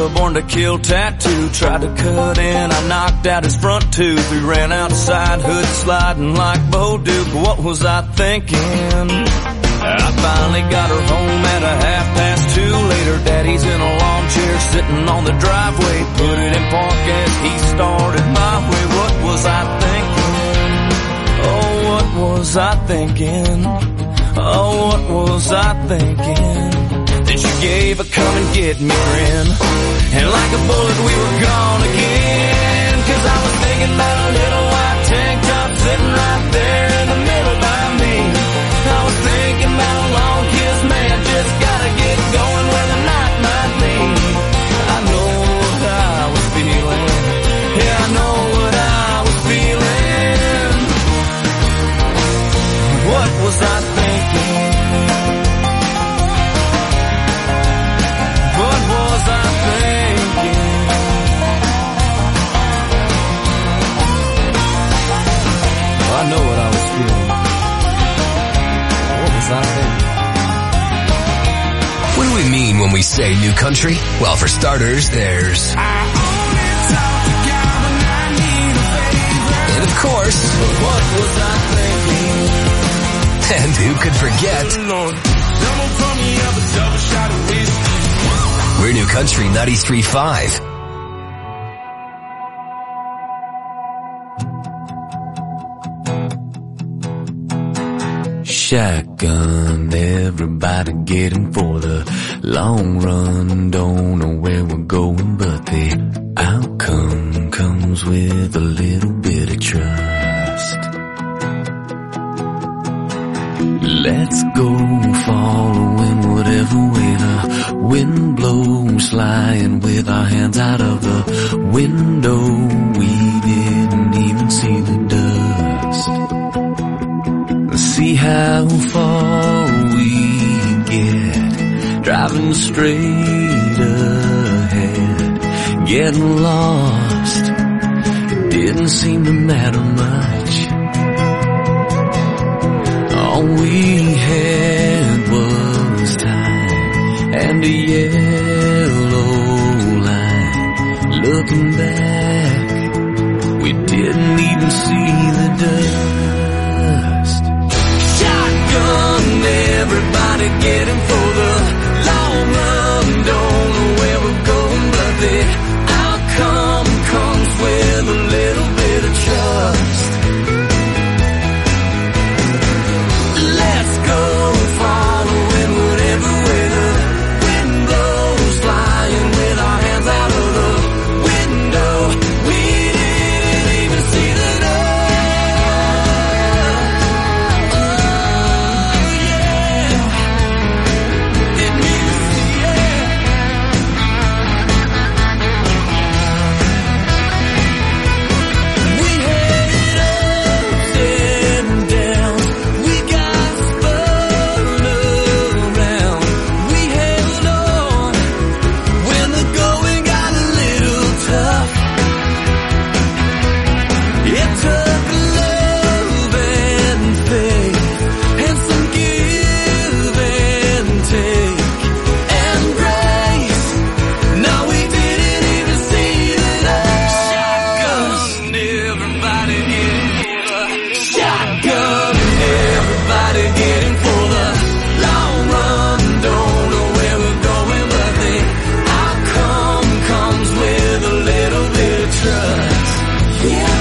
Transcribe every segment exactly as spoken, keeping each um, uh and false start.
a born to kill tattoo. Tried to cut in, I knocked out his front tooth. We ran outside, hood sliding like Bo Duke. What was I thinking? I finally got her home at a half past two. Later, Daddy's in a lawn chair sitting on the driveway. Put it in park as he started my way. What was I thinking? Oh, what was I thinking? Oh, what was I thinking? Then she gave a come and get me grin, and like a bullet we were gone again. Cause I was thinking about a little white tank top sitting right there in the middle by me. I was thinking about a long kiss, man, just gotta get going where the night might lead. I know what I was feeling, yeah, I know what I was feeling. What was I thinking? What was I thinking? I know what I was feeling. What was I thinking? What do we mean when we say new country? Well, for starters, there's... And of course... What was I thinking? And who could forget? We're New Country ninety-three point five. Shotgun, everybody getting for the long run. Don't know where we're going, but the outcome comes with a little bit of trust. Let's go following whatever way the wind blows, flying with our hands out of the window. We didn't even see the dust. See how far we get, driving straight ahead, getting lost. It didn't seem to matter much. All we had was time and a yellow line. Looking back, we didn't even see the dust. Shotgun, everybody getting for the long run. Don't know where we're going, but the outcome comes with a little bit of trust. Let's go following whatever way the wind blows, flying with our hands out of the window. We didn't even see the dust. Oh yeah, didn't even see it. We headed up and down. We got spun around. We held on when the going got a little tough. It took love and faith and some give and take and grace. No, we didn't even see the light. Shotgun, everybody getting for the shotgun. Everybody getting for the long run. Don't know where we're going, but the outcome comes with a little bit of trust. Yeah,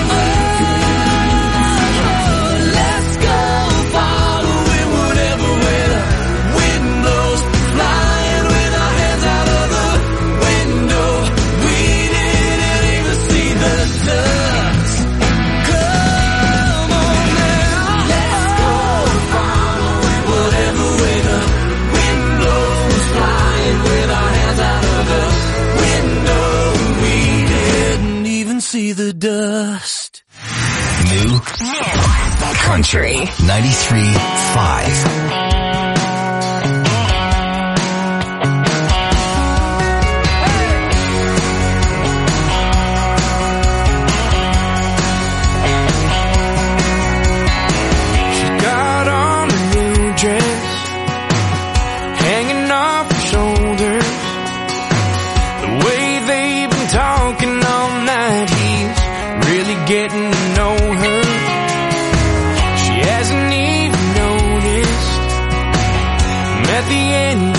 oh, let's go following whatever way the wind blows, flying with our hands out of the window. We didn't even see the dust. Come on now, let's go following whatever way the wind blows, flying with our hands out of the window. We didn't even see the dust. New Country ninety-three point five. She got on a new dress, hanging off her shoulders. The way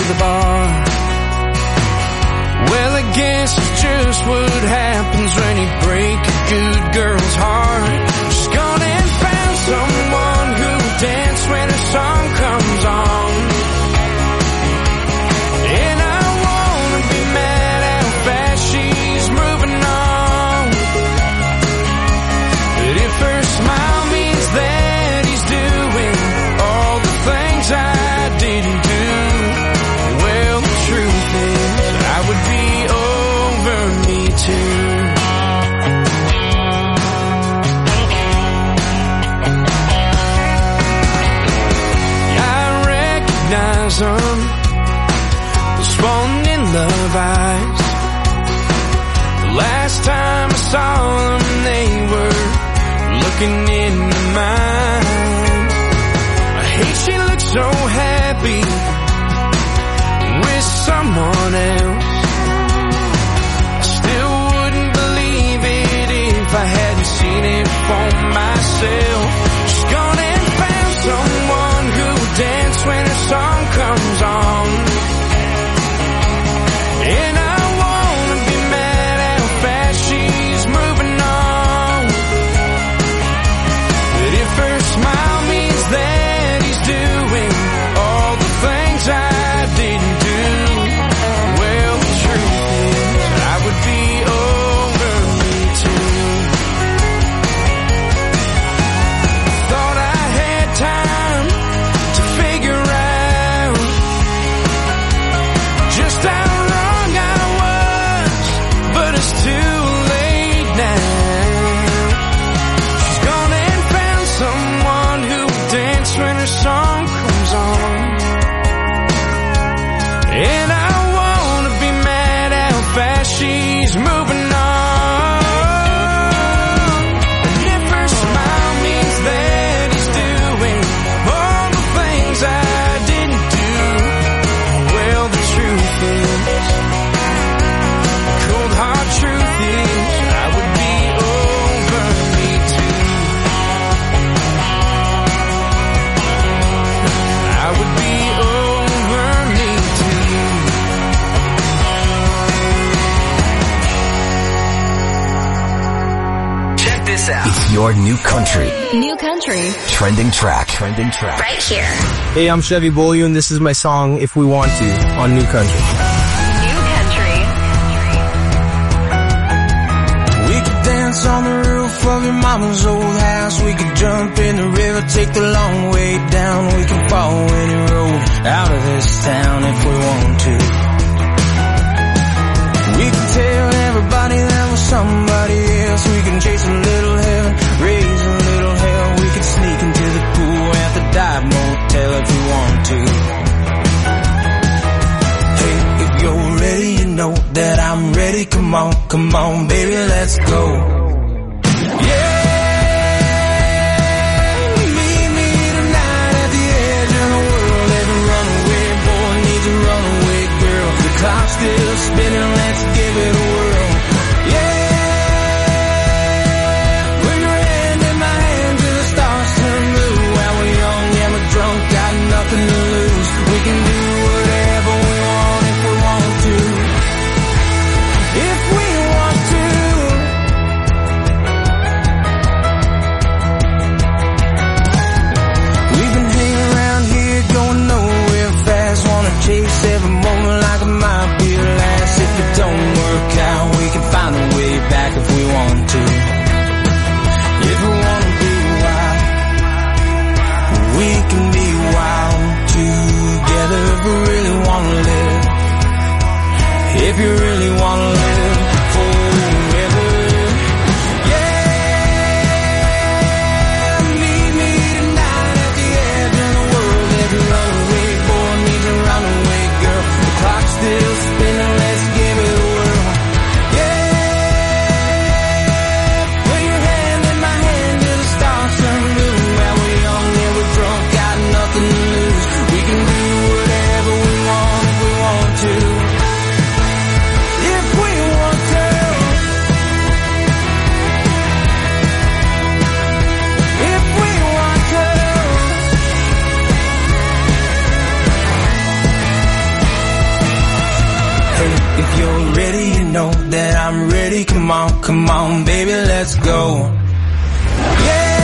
the bar. Well, I guess it's just what happens when you break a good girl's heart. She's gone and found someone who'll dance when her song comes on. And I wanna be mad how fast she's moving on. But if her smile means that he's doing all the things I didn't do, well, the truth is I would be over me too. I recognize them, those falling in love eyes. The last time I saw them, they were looking into mine. I hate she looks so happy with someone else. I still wouldn't believe it if I hadn't seen it for myself. She's gone and found someone who'll dance when her song comes on. And I wanna be mad how fast she's moving on. But if her smile means that he's doing all the things I didn't do, well, the truth is I would be over me too. Thought I had time to figure out just how wrong I was, but it's too late now. She's gone and found someone who'll dance when her song comes on. And I wanna be mad how fast she's moving on. And if her smile means that he's doing all the things I didn't do, well, the truth is, cold hard truth is, I would be over me too. I would be over me too. Check this out. It's your new country. New country. Trending track. Trending track. Right here. Hey, I'm Chevy Beaulieu, and this is my song, If We Want To, on New Country. New country. We could dance on the roof of your mama's old house. We could jump in the river, take the long way down. We can follow any road out of this town if we want to. We can tell everybody that we're somebody else. We can chase a little heaven, raise a little hell. We could sneak into the pool at the dive motel if we want to. Hey, if you're ready, you know that I'm ready. Come on, come on, baby, let's go. Yeah, meet me tonight at the edge of the world. Every runaway boy needs a runaway girl. The clock's still spinning, let's give it a whirl. Yeah, put your hand in my hand till the stars turn blue. While we're young and we're drunk, got nothing to lose. We can do whatever we want if we want to. If we want to. We've been hanging around here going nowhere fast. Wanna chase every moment like it might be the last. If it don't work out, we can find a way back if we want to. If we wanna be wild, we can be wild together. If we really wanna live, if you really wanna live forever. Yeah, meet me tonight at the edge of the world. Every runaway boy needs a runaway girl. The clock's still spinning, let's give it a whirl. Yeah, put your hand in my hand till the stars turn blue. While we're young and we're drunk, got nothing to lose. We can do whatever we want if we want to. me. Come on, come on, baby, let's go. Yeah.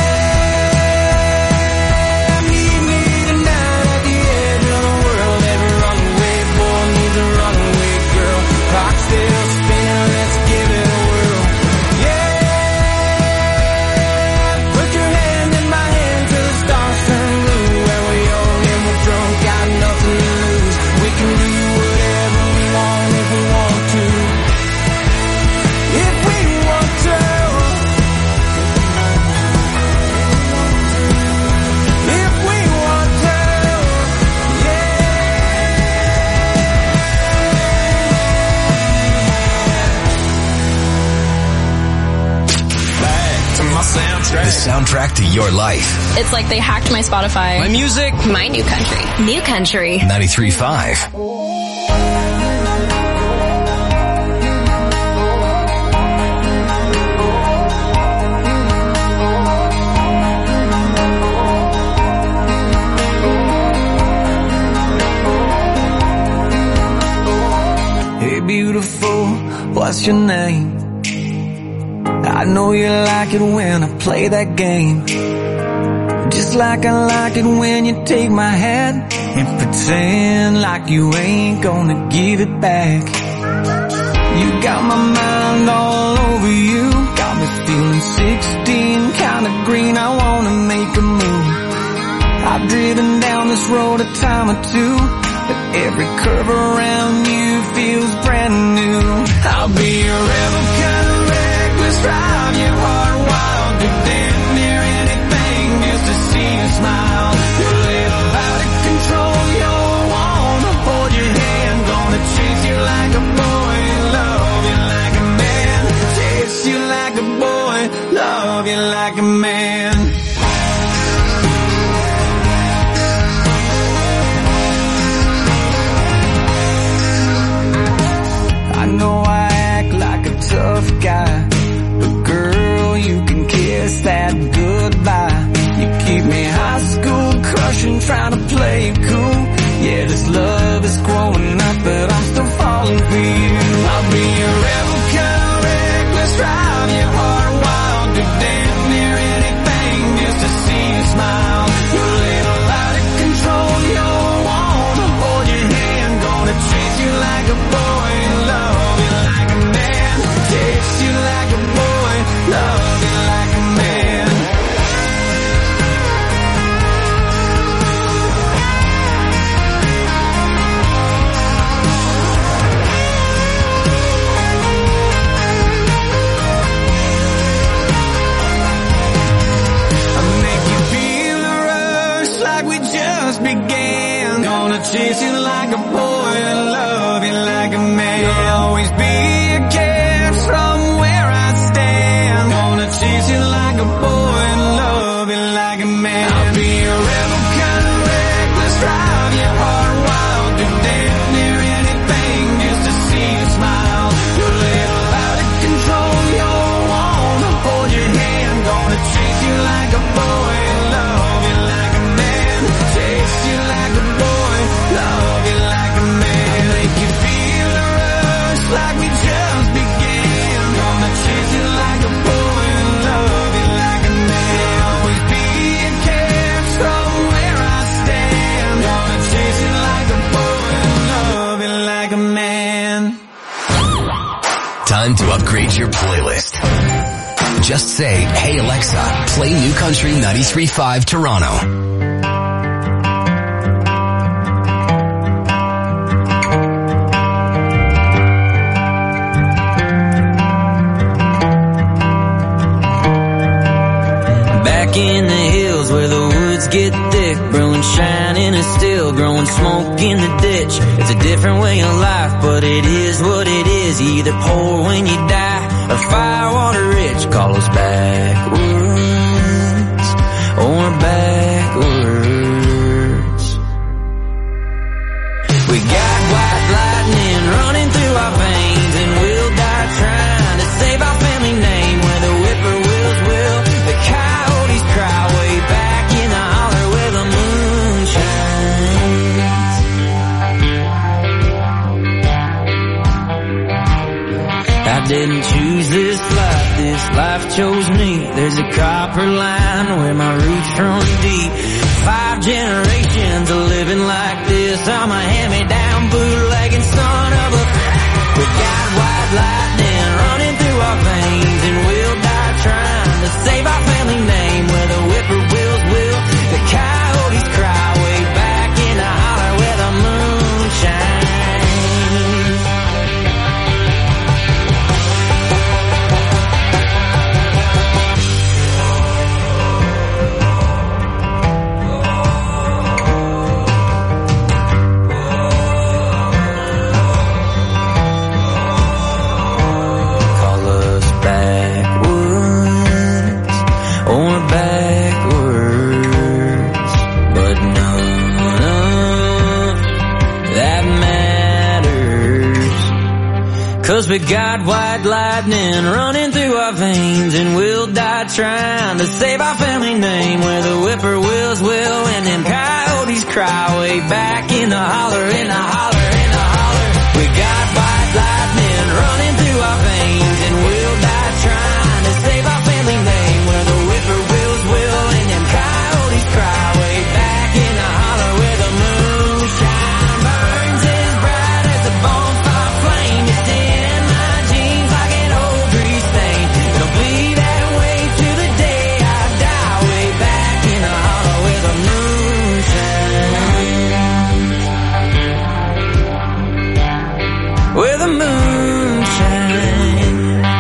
The soundtrack to your life. It's like they hacked my Spotify. My music. My new country. New country. ninety-three point five. Hey beautiful, what's your name? I know you like it when I play that game. Just like I like it when you take my hand and pretend like you ain't gonna give it back. You got my mind all over you, got me feeling sixteen, kinda green, I wanna make a move. I've driven down this road a time or two, but every curve around you feels brand new. I'll be your rebel kind of reckless, drive your heart wild, do damn near anything just to see you smile. You're a little out of control, you wanna hold your hand, gonna chase you like a boy, love you like a man, chase you like a boy, love you like a man. I know I act like a tough guy, but girl, you can kiss that goodbye. You keep me high school crushing, trying to play it cool. Yeah, this love is growing up, but I'm still falling for you. I'll be your rebel kind of reckless, drive your heart wild, do damn near anything just to see you smile. You're a little out of control, you wanna hold your hand, gonna chase you like a boy, love you like a man, chase you like a boy, love you like a man. I make you feel the rush like we just began, gonna chase you like a boy and love you like a man. You'll always be a catch from where I stand, gonna chase you like a boy and love you like a man. I'll be a rebel kind of reckless, drive your heart wild, do damn near anything just to see you smile. You're a little out of control, you wanna hold your hand, gonna chase you like a boy, love you like a man, chase you like a boy, love you like a man. Make you feel the rush like we just began, gonna chase you like a boy and love you like a man. Always be a catch from where I stand, gonna chase you like a boy and love you like a man. Time to upgrade your playlist. Just say, hey Alexa, play New Country ninety-three point five Toronto. Back in the hills where the woods get thick, brewing shining and still growing smoke in the ditch. It's a different way of life, but it is what it is. You either poor when you die or firewater rich. Call us backwards or backwards. We got white lightning running through our veins, and we'll die trying to save our family name. Where the whippoorwills will, the coyotes cry way back in the holler where the moon shines. I didn't choose this life, this life chose me. There's a copper line where my roots run deep. Five generations of living like this. I'm a hand-me-down bootlegging son of a... We got white lightning running through our veins, and we'll die trying to save our family name. Where the whippoorwills will, the coyotes cry way back in the holler where the moon shines. Cause we got white lightning running through our veins, and we'll die trying to save our family name. Where the whippoorwills will and them coyotes cry way back in the holler, in the holler, in the holler. We got white lightning running through our veins, and we'll die trying to save our family name. Where the whippoorwills will and them coyotes cry way back in the holler where the moonshine burns as bright as a bonfire flame. It's in my jeans like an old grease stain. It'll be that way to the day I die, way back in the hollow where the moonshine, where the moonshine.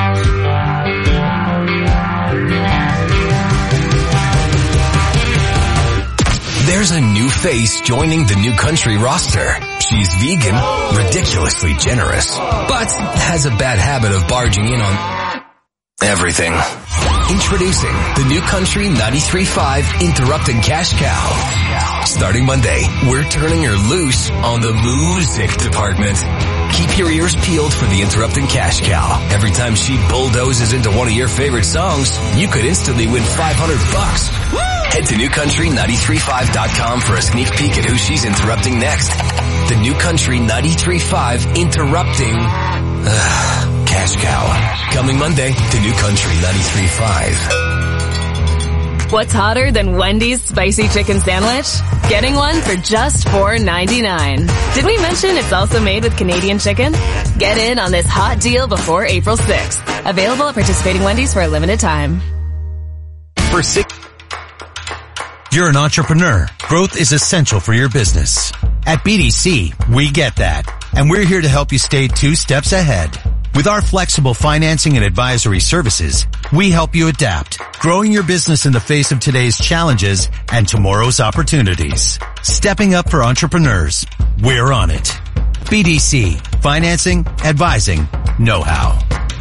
There's a new face joining the New Country roster. She's vegan, ridiculously generous, but has a bad habit of barging in on everything. Introducing the New Country ninety-three point five Interrupted Cash Cow. Starting Monday, we're turning her loose on the music department. Keep your ears peeled for the Interrupted Cash Cow. Every time she bulldozes into one of your favorite songs, you could instantly win five hundred bucks. Head to new country ninety-three point five dot com for a sneak peek at who she's interrupting next. The New Country ninety-three point five Interrupting uh, Cash Cow. Coming Monday to New Country ninety-three point five. What's hotter than Wendy's spicy chicken sandwich? Getting one for just four ninety-nine. Did we mention it's also made with Canadian chicken? Get in on this hot deal before April sixth. Available at participating Wendy's for a limited time. For six You're an entrepreneur. Growth is essential for your business. At B D C, we get that. And we're here to help you stay two steps ahead. With our flexible financing and advisory services, we help you adapt, growing your business in the face of today's challenges and tomorrow's opportunities. Stepping up for entrepreneurs. We're on it. B D C. Financing, advising, know-how.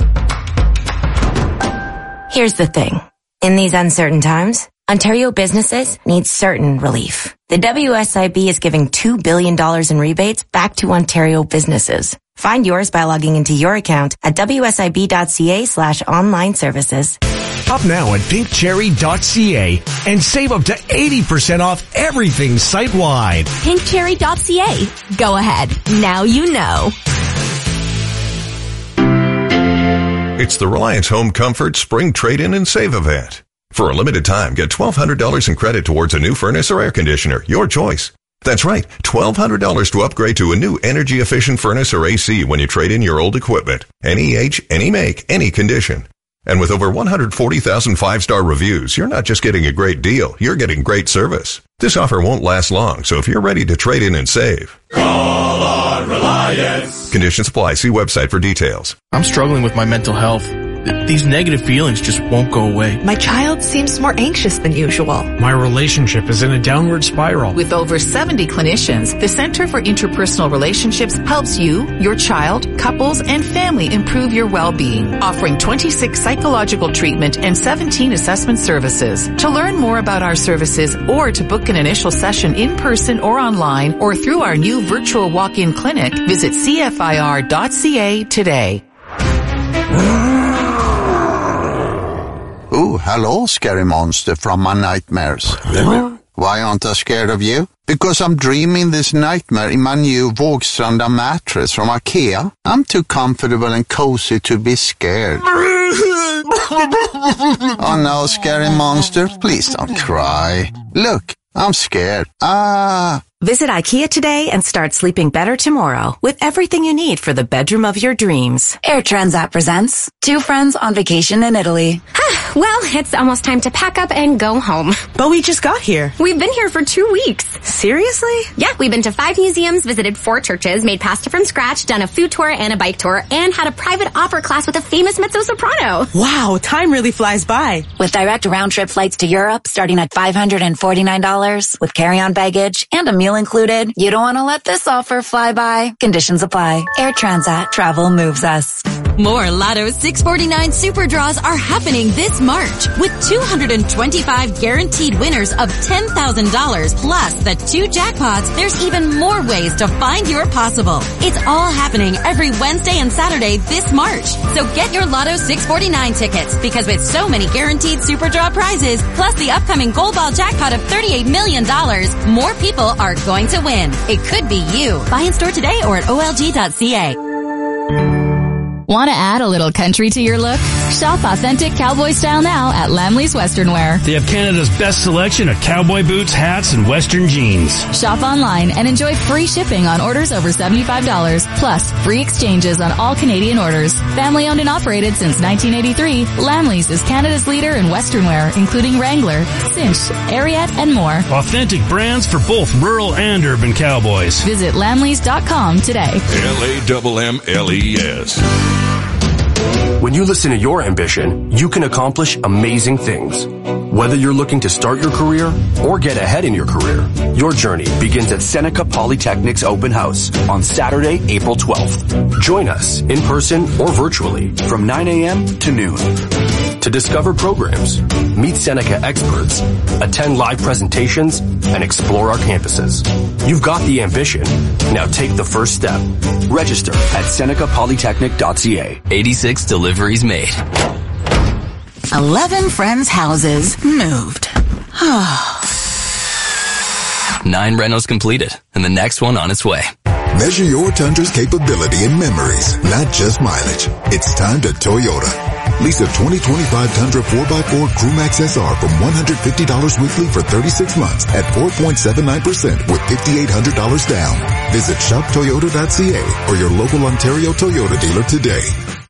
Here's the thing. In these uncertain times, Ontario businesses need certain relief. The W S I B is giving two billion dollars in rebates back to Ontario businesses. Find yours by logging into your account at wsib.ca slash online services. Shop now at pink cherry dot c a and save up to eighty percent off everything site-wide. pink cherry dot c a. Go ahead. Now you know. It's the Reliance Home Comfort Spring Trade-In and Save event. For a limited time, get twelve hundred dollars in credit towards a new furnace or air conditioner, your choice. That's right, twelve hundred dollars to upgrade to a new energy-efficient furnace or A C when you trade in your old equipment. Any age, any make, any condition. And with over one hundred forty thousand five-star reviews, you're not just getting a great deal, you're getting great service. This offer won't last long, so if you're ready to trade in and save, call on Reliance. Conditions apply. See website for details. I'm struggling with my mental health. These negative feelings just won't go away. My child seems more anxious than usual. My relationship is in a downward spiral. With over seventy clinicians, the Center for Interpersonal Relationships helps you, your child, couples, and family improve your well-being, offering twenty-six psychological treatment and seventeen assessment services. To learn more about our services or to book an initial session in person or online or through our new virtual walk-in clinic, visit c f i r dot c a today. Oh, hello, scary monster from my nightmares. Why aren't I scared of you? Because I'm dreaming this nightmare in my new Vågstranda mattress from IKEA. I'm too comfortable and cozy to be scared. Oh no, scary monster, please don't cry. Look, I'm scared. Ah. Visit IKEA today and start sleeping better tomorrow with everything you need for the bedroom of your dreams. Air Transat presents Two Friends on Vacation in Italy. Well, it's almost time to pack up and go home. But we just got here. We've been here for two weeks. Seriously? Yeah, we've been to five museums, visited four churches, made pasta from scratch, done a food tour and a bike tour, and had a private opera class with a famous mezzo-soprano. Wow, time really flies by. With direct round-trip flights to Europe starting at five hundred forty-nine dollars with carry-on baggage and a meal included, you don't want to let this offer fly by. Conditions apply. Air Transat. Travel moves us. More Lotto six forty-nine Super Draws are happening this March with two hundred twenty-five guaranteed winners of ten thousand dollars plus the two jackpots. There's even more ways to find your possible. It's all happening every Wednesday and Saturday this March. So get your Lotto six forty-nine tickets because with so many guaranteed Super Draw prizes plus the upcoming Gold Ball jackpot of thirty-eight million dollars, more people are going to win. It could be you. Buy in store today or at O L G dot C A. Want to add a little country to your look? Shop authentic cowboy style now at Lamley's Western Wear. They have Canada's best selection of cowboy boots, hats, and Western jeans. Shop online and enjoy free shipping on orders over seventy-five dollars, plus free exchanges on all Canadian orders. Family owned and operated since nineteen eighty-three, Lamley's is Canada's leader in Western wear, including Wrangler, Cinch, Ariat, and more. Authentic brands for both rural and urban cowboys. Visit lamleys dot com today. L A M M L E S. When you listen to your ambition, you can accomplish amazing things. Whether you're looking to start your career or get ahead in your career, your journey begins at Seneca Polytechnic's open house on Saturday, April twelfth. Join us in person or virtually from nine a.m. to noon. To discover programs, meet Seneca experts, attend live presentations, and explore our campuses. You've got the ambition. Now take the first step. Register at seneca polytechnic dot c a. eighty-six deliveries made. Eleven friends' houses moved. Nine rentals completed, and the next one on its way. Measure your Tundra's capability in memories, not just mileage. It's time to Toyota. Lease a twenty twenty-five Tundra four by four Crewmax S R from one hundred fifty dollars weekly for thirty-six months at four point seven nine percent with five thousand eight hundred dollars down. Visit shop toyota dot c a or your local Ontario Toyota dealer today.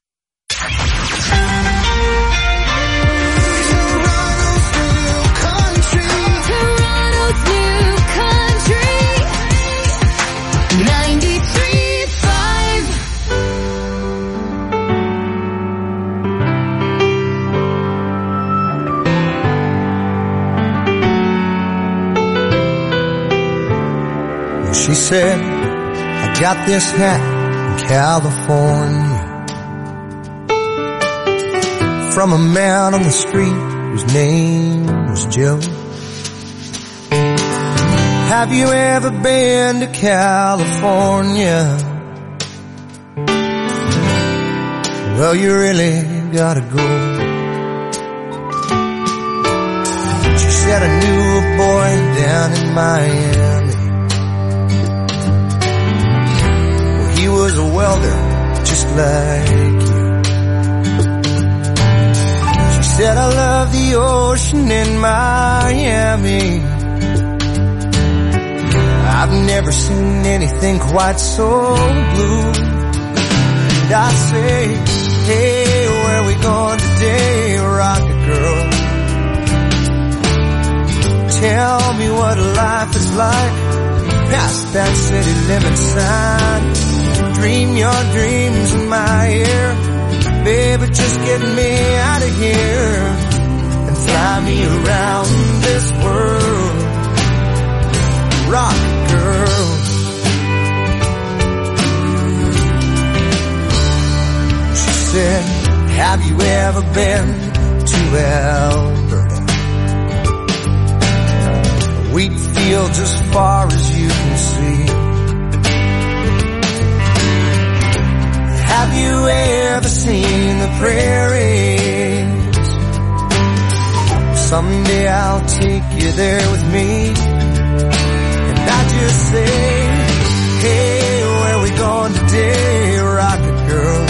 She said, I got this hat in California from a man on the street whose name was Joe. Have you ever been to California? Well, you really gotta go. She said, I knew a boy down in Miami. He was a welder, just like you. She said, I love the ocean in Miami. I've never seen anything quite so blue. And I say, hey, where we going today, rocket girl? Tell me what life is like past that city limit sign. Dream your dreams in my ear, baby, just get me out of here and fly me around this world, rock girl. She said, have you ever been to Alberta? A wheat fields as far as you can see. Have you ever seen the prairies? someday I'll take you there with me. And I just say, hey, where we going today, rocket girl?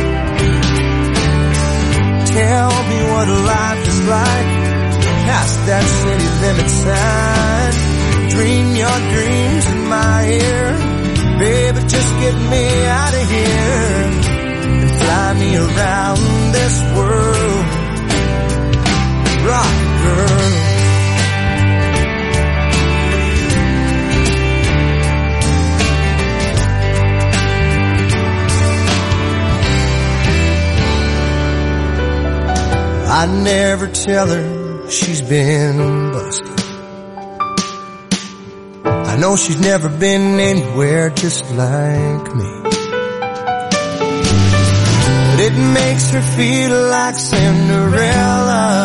Tell me what life is like past that city limit sign. Dream your dreams in my ear, baby, just get me out of here and fly me around this world, rock girl. I never tell her she's been busted. I know she's never been anywhere just like me. But it makes her feel like Cinderella.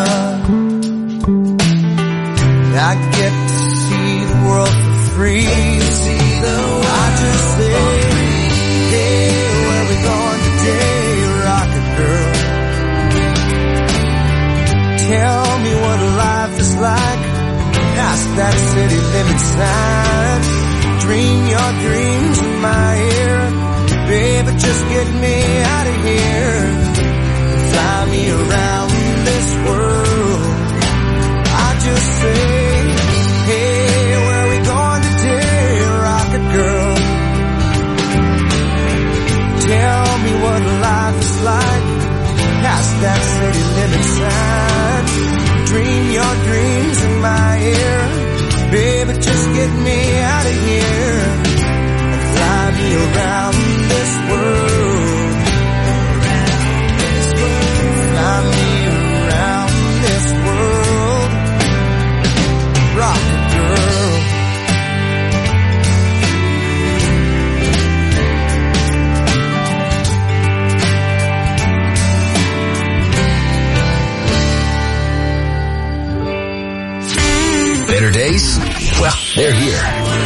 I get to see the world for free. I just say, hey, where we going today, rocket girl? Tell me what life is like past that city limit sign. Dream your dreams in my ear, baby, just get me out of here and fly me around this world. I just say, hey, where we going today, rocket girl? Tell me what life is like past that city limit sign. Dream your dreams in my ear, baby, just get me out of here and fly me around this world. Fly me around this world, rocket girl. Better days? Well, they're here.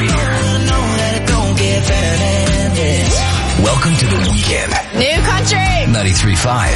Welcome to the weekend. New country. ninety-three point five.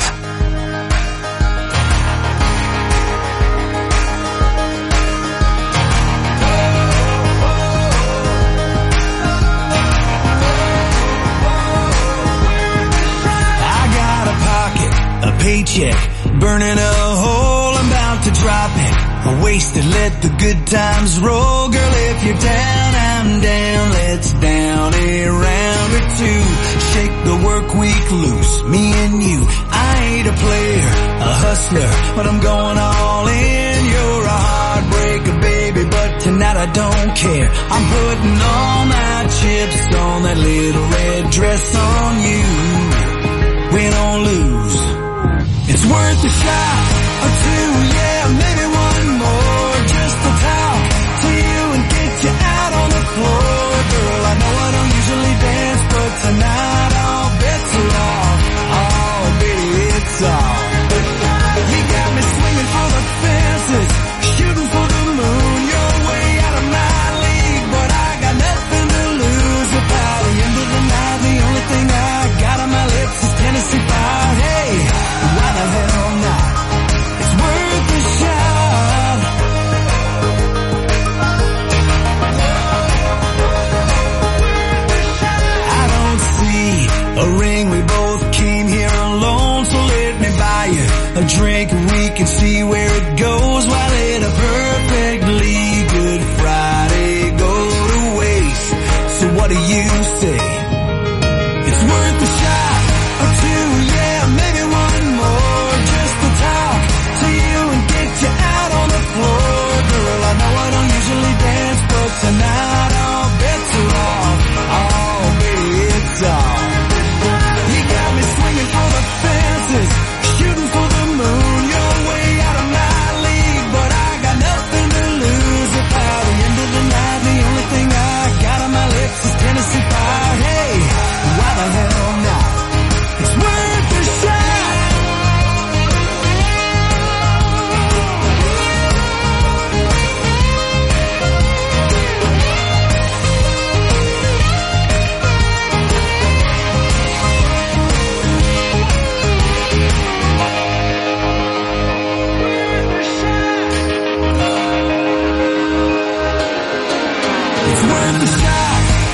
I got a pocket, a paycheck, burning a hole, I'm about to drop it. Wasted, let the good times roll. Girl, if you're down, I'm down. Let's down a round or two. Shake the work week loose, me and you. I ain't a player, a hustler, but I'm going all in. You're a heartbreaker, baby, but tonight I don't care. I'm putting all my chips on that little red dress on you. Win or lose, it's worth a shot or two, yeah, maybe one more, just to talk to you and get you out on the floor. Girl, I know I don't usually dance, but tonight all bets are off. Oh, baby, it's off. You got me swinging for the fences, shooting for the moon. You're way out of my league, but I got nothing to lose. If by the end of the night, the only thing I got on my lips is Tennessee Fire. Hey, why the hell not? It's worth a shot. I don't see a ring, we both came here alone, so let me buy you a drink and we can see where it goes. Why let a perfectly good Friday go to waste? So what do you say? It's worth a shot or two, yeah, maybe one more, just to talk to you and get you out on the floor. Girl, I know I don't usually dance, but tonight all bets are off. Oh, baby, it's off. You got me swinging for the fences, shooting for the moon. You're way out of my league, but I got nothing to lose. If by the end of the night, the only thing I got on my lips is Tennessee Fire.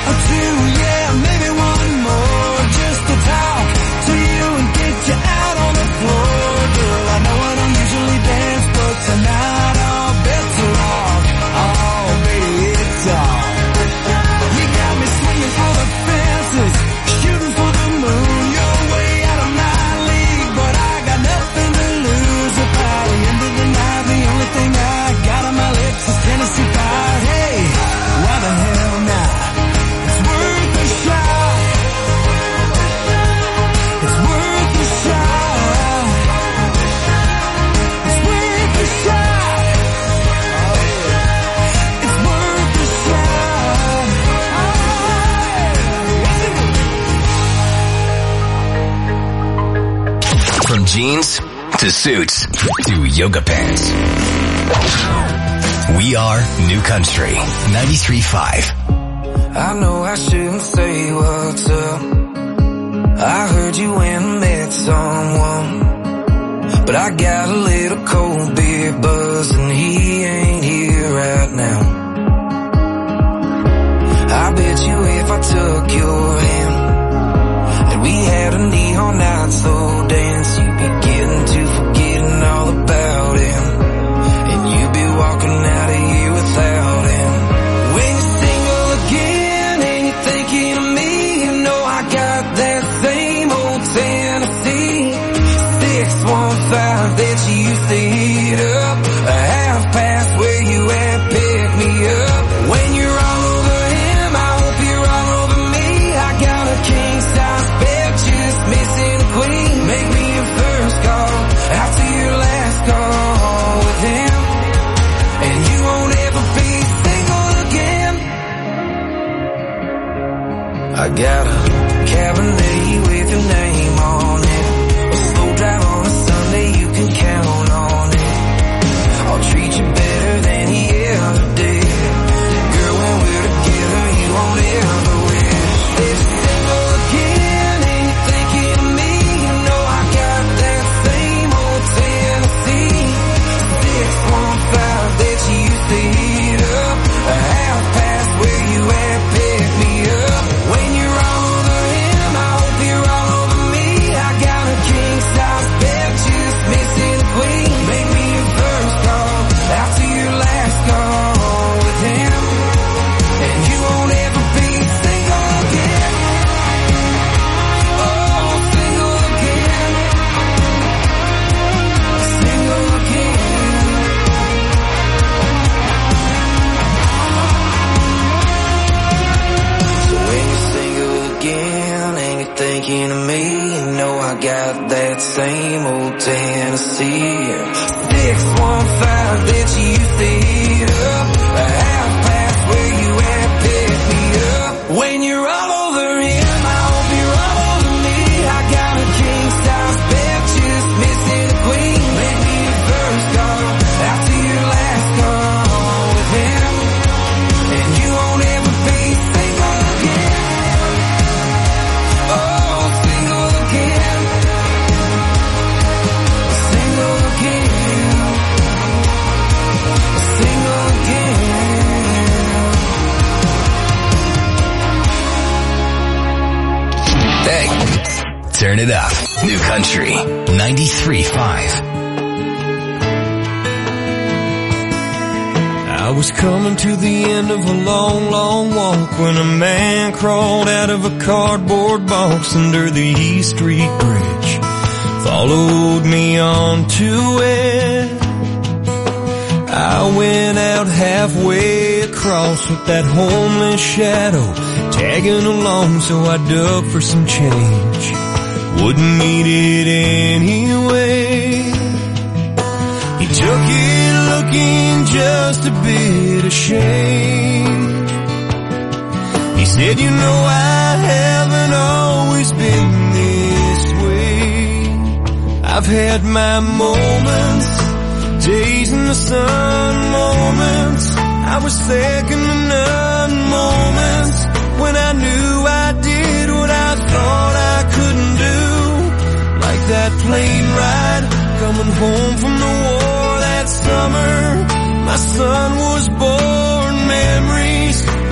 or two, yeah, maybe one more, just to talk to you and get you out on the floor. Girl, I know I don't usually dance, but tonight all bets are off. Oh, baby, it's off. You got me swinging for the fences, shooting for the moon. You're way out of my league, but I got nothing to lose. If by the end of the night, the only thing I got on my lips is Tennessee Fire. Hey, why the hell not? It's worth a shot. It's worth a shot. It's worth a shot. It's worth a shot. From jeans to suits to yoga pants. We are New Country ninety-three point five. I know I shouldn't say what's up. I heard you went and met someone, but I got a little cold beer buzz and he ain't here right now. I bet you if I took your hand and we had a neon night slow dance, you'd be getting to forgetting all about him, and you'd be walking out of here without him. When you're single again and you're thinking of me, you know I got that same old Tennessee six one five that you used to heat up, a half past where you at, pick me up. When you're all over him, I hope you're all over me. I got a king size bed, just missing a queen. Make me your first call after your last call with him, and you won't ever be single again. I got a Cabernet with your name on it, a slow drive on a Sunday, you can count on it. I'll treat you better than he ever did. Girl, when we're together, you won't ever wish. If you're single again and you're thinking of me, you know I got that same old Tennessee six one five that you used to heat up, a half past where you at, pick me up. When you're all over him, I hope you're all over me. I got a king size bed, just missing a queen. Make me your first call after your last call with him, and you won't ever be single again. Oh, single again. Single again. So when you're single again and you're thinking of me, you know I got that same old Tennessee six one five that you used to heat up, a half past where you at, pick me up. When you're all over him, I hope you're all over me. I got a king size bed, just missing a queen. Make me your first call after your last call with him, and you won't ever be single again. Oh, single again. Single again. Single again. Hey, turn it up. New Country ninety-three point five. I was coming to the end of a long, long walk when a man crawled out of a cardboard box under the East Street Bridge, followed me onto it. I went out halfway across with that homeless shadow tagging along, so I dug for some change. Wouldn't need it anyway. He took it looking just a bit ashamed. He said, you know, I haven't always been this way. I've had my moments, days in the sun, moments I was second to none, moments when I knew I did what I thought I couldn't do. Like that plane ride coming home from the war that summer. My son was born, memories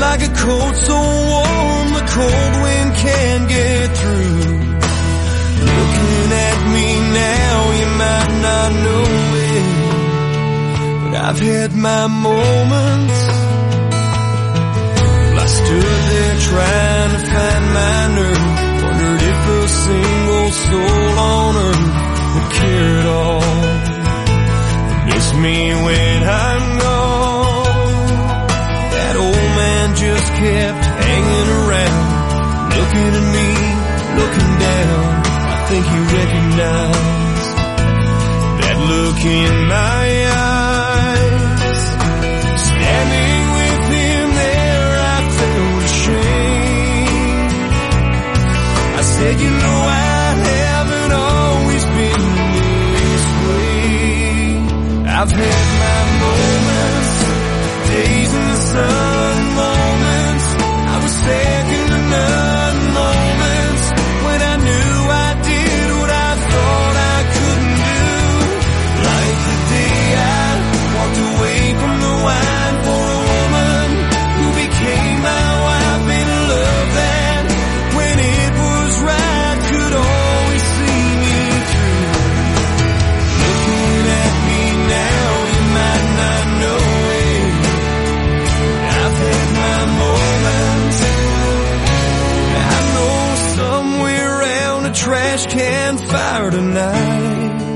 like a coat so warm the cold wind can't get through. Looking at me now, you might not know it, but I've had my moments. Well, I stood there trying to find my nerve, wondered if a single soul on earth would care at all. Miss me when I'm gone. That old man just kept hanging around, looking at me, looking down. I think he recognized that look in my eyes. Standing with him there, I felt ashamed. I said, you know, I haven't always been this way. I've had my moments, days in the sun, moments I was second to none, moments when I knew I did what I thought I couldn't do. Like the day I walked away from the wine for a woman who became my wife in a love that, when it was right, could always see me through. Looking at me now, you might not know it. I've had my moments. I know somewhere around a trash can fire tonight,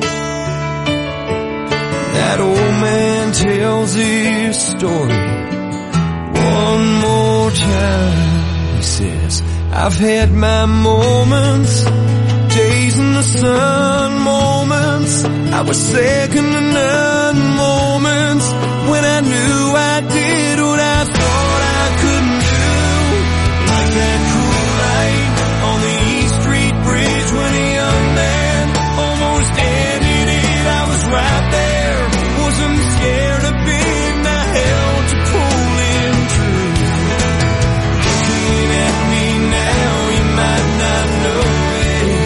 that old man tells his story one more time. He says, I've had my moments, days in the sun, moments I was second to none, moments when I knew I did what I thought I couldn't do. Like that cruel light on the East Street Bridge when a young man almost ended it. I was right there, wasn't scared of being I held to pull him through. Looking at me now, you might not know it.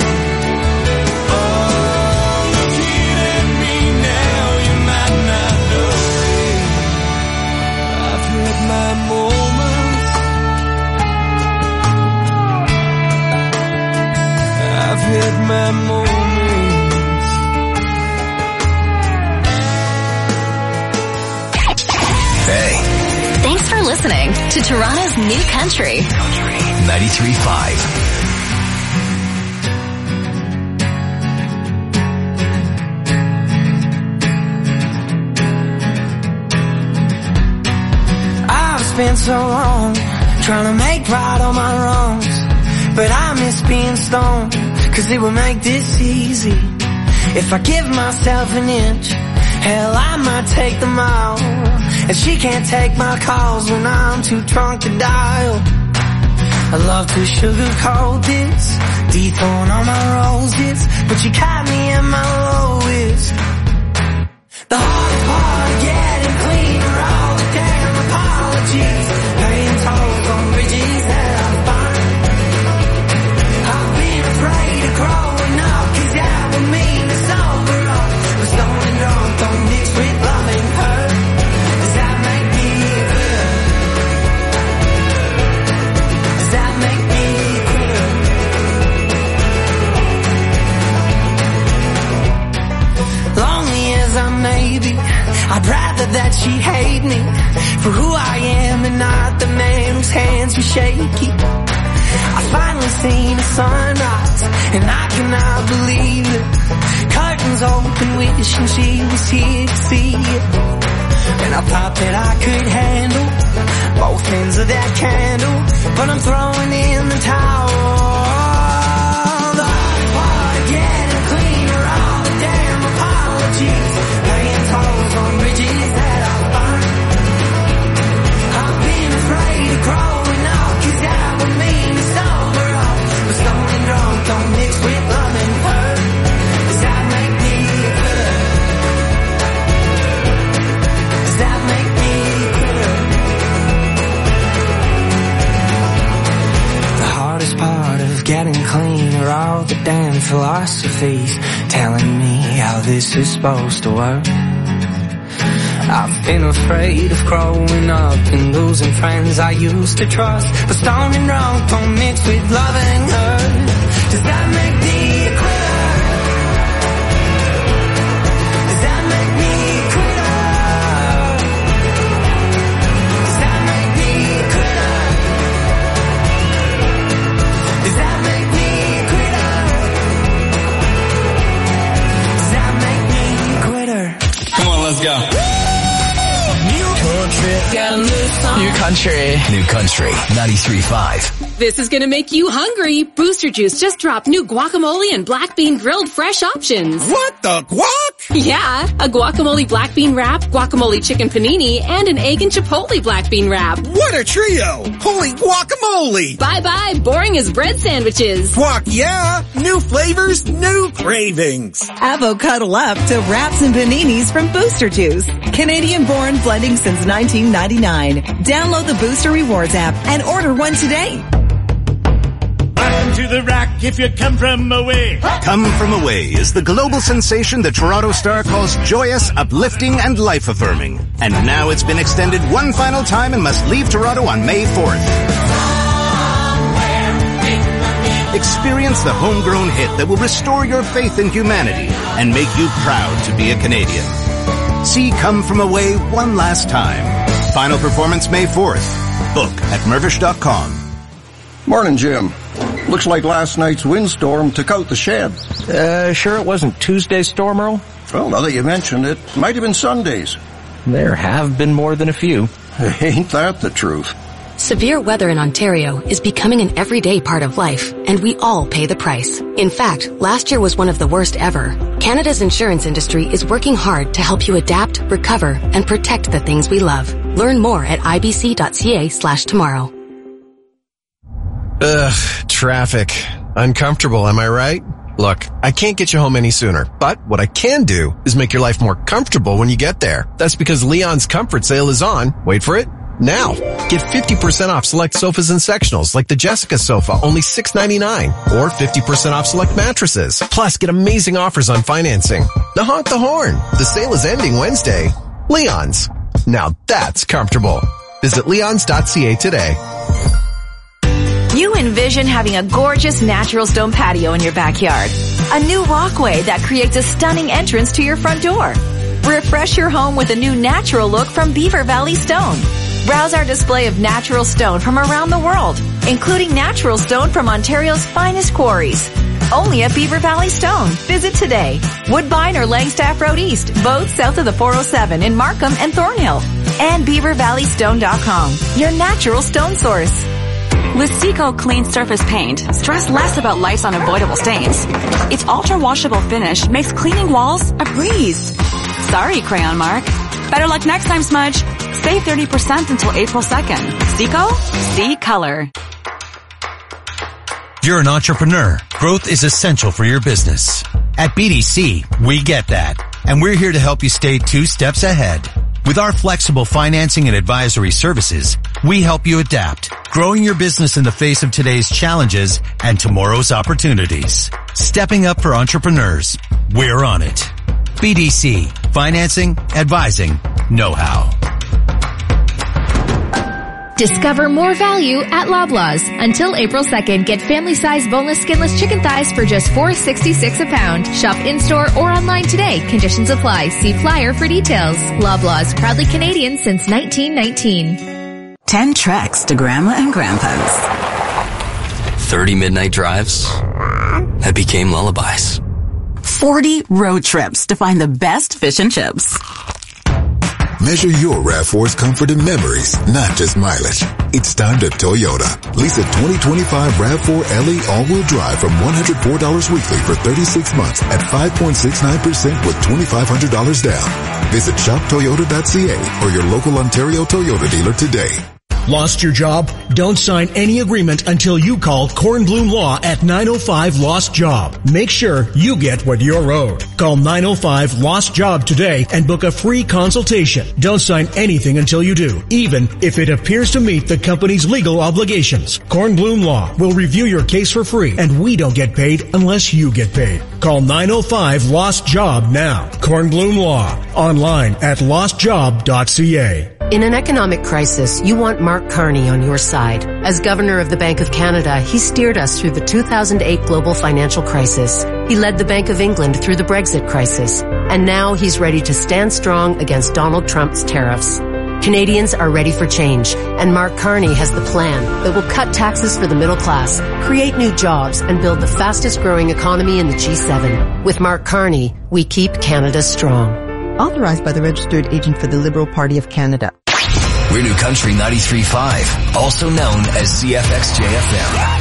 Oh, looking at me now, you might not know it. I've had my moments. I've had my moments. Hey. Thanks for listening to Toronto's New Country. ninety-three point five. I've spent so long trying to make right all my wrongs, but I miss being stoned, cause it would make this easy. If I give myself an inch, hell, I might take the mile. And she can't take my calls when I'm too drunk to dial. I love to sugarcoat this, dethrone all my roses, but you caught me at my lowest. The hardest part of getting clean are all the damn apologies, paying tolls on bridges that I find. I've been afraid of growing up, cause that would mean it's over up. But stoned and drunk don't mix with loving her. Does that make me good? Does that make me good? Lonely as I may be, I'd rather that she hate me for who I am and not the man whose hands were shaky. I finally seen a sunrise and I cannot believe it. Curtains open, wishing she was here to see it. And I thought that I could handle both ends of that candle, but I'm throwing in the towel. The hard part of getting clean are all the damn apologies, paying tolls on bridges that I find. I've been afraid of growing up, cause that would mean it's over up. But stoned and drunk don't mix with love and hurt. Does that make me good? Does that make me good? The hardest part of getting clean are all the damn philosophies telling me how this is supposed to work. I've been afraid of growing up and losing friends I used to trust. But stone and rock don't mix with love and hurt. Does that make me a quitter? Does that make me a quitter? Does that make me a quitter? Does that make me a quitter? Does that make me a quitter? Come on, let's go. New Country. New Country. ninety-three point five. This is gonna make you hungry. Booster Juice just dropped new guacamole and black bean grilled fresh options. What the guac? Yeah, a guacamole black bean wrap, guacamole chicken panini, and an egg and chipotle black bean wrap. What a trio! Holy guacamole! Bye-bye, boring as bread sandwiches. Guac, yeah! New flavors, new cravings. Avo cuddle up to wraps and paninis from Booster Juice. Canadian-born blending since nineteen ninety-nine. Download the Booster Rewards app and order one today. Welcome to the rack if you come from away. Come From Away is the global sensation the Toronto Star calls joyous, uplifting, and life-affirming. And now it's been extended one final time and must leave Toronto on May fourth. Experience the homegrown hit that will restore your faith in humanity and make you proud to be a Canadian. See Come From Away one last time. Final performance May fourth. Book at Mervish dot com. Morning, Jim. Looks like last night's windstorm took out the shed. Uh, sure it wasn't Tuesday's storm, Earl? Well, now that you mentioned it, might have been Sunday's. There have been more than a few. Ain't that the truth? Severe weather in Ontario is becoming an everyday part of life, and we all pay the price. In fact, last year was one of the worst ever. Canada's insurance industry is working hard to help you adapt, recover, and protect the things we love. Learn more at ibc.ca slash tomorrow. Ugh, traffic. Uncomfortable, am I right? Look, I can't get you home any sooner, but what I can do is make your life more comfortable when you get there. That's because Leon's Comfort Sale is on. Wait for it. Now, get fifty percent off select sofas and sectionals like the Jessica sofa, only six ninety-nine, or fifty percent off select mattresses. Plus, get amazing offers on financing. Now honk the horn. The sale is ending Wednesday. Leon's. Now that's comfortable. Visit leons dot c a today. You envision having a gorgeous natural stone patio in your backyard. A new walkway that creates a stunning entrance to your front door. Refresh your home with a new natural look from Beaver Valley Stone. Browse our display of natural stone from around the world, including natural stone from Ontario's finest quarries. Only at Beaver Valley Stone. Visit today. Woodbine or Langstaff Road East, both south of the four oh seven in Markham and Thornhill. And beaver valley stone dot com, your natural stone source. With Seco Clean Surface Paint, stress less about life's unavoidable stains. Its ultra-washable finish makes cleaning walls a breeze. Sorry, Crayon Mark. Better luck next time, Smudge. Save thirty percent until April second. Seco? See color. You're an entrepreneur. Growth is essential for your business. At B D C, we get that. And we're here to help you stay two steps ahead. With our flexible financing and advisory services, we help you adapt, growing your business in the face of today's challenges and tomorrow's opportunities. Stepping up for entrepreneurs. We're on it. B D C. Financing, advising, know-how. Discover more value at Loblaws. Until April second, get family-sized boneless, skinless chicken thighs for just four sixty-six a pound. Shop in-store or online today. Conditions apply. See flyer for details. Loblaws, proudly Canadian since nineteen nineteen. Ten treks to Grandma and Grandpa's. Thirty midnight drives that became lullabies. Forty road trips to find the best fish and chips. Measure your RAV four's comfort and memories, not just mileage. It's time to Toyota. Lease a twenty twenty-five RAV four L E all-wheel drive from one hundred four dollars weekly for thirty-six months at five point six nine percent with twenty-five hundred dollars down. Visit shop toyota dot c a or your local Ontario Toyota dealer today. Lost your job? Don't sign any agreement until you call Kornblum Law at nine oh five Lost Job. Make sure you get what you're owed. Call nine oh five Lost Job today and book a free consultation. Don't sign anything until you do, even if it appears to meet the company's legal obligations. Kornblum Law will review your case for free, and we don't get paid unless you get paid. Call nine oh five Lost Job now. Kornblum Law. Online at lost job dot c a. In an economic crisis, you want Mark Carney on your side. As Governor of the Bank of Canada, he steered us through the two thousand eight global financial crisis. He led the Bank of England through the Brexit crisis. And now he's ready to stand strong against Donald Trump's tariffs. Canadians are ready for change, and Mark Carney has the plan that will cut taxes for the middle class, create new jobs, and build the fastest growing economy in the G seven. With Mark Carney, we keep Canada strong. Authorized by the Registered Agent for the Liberal Party of Canada. We're New Country ninety-three point five, also known as C F X J F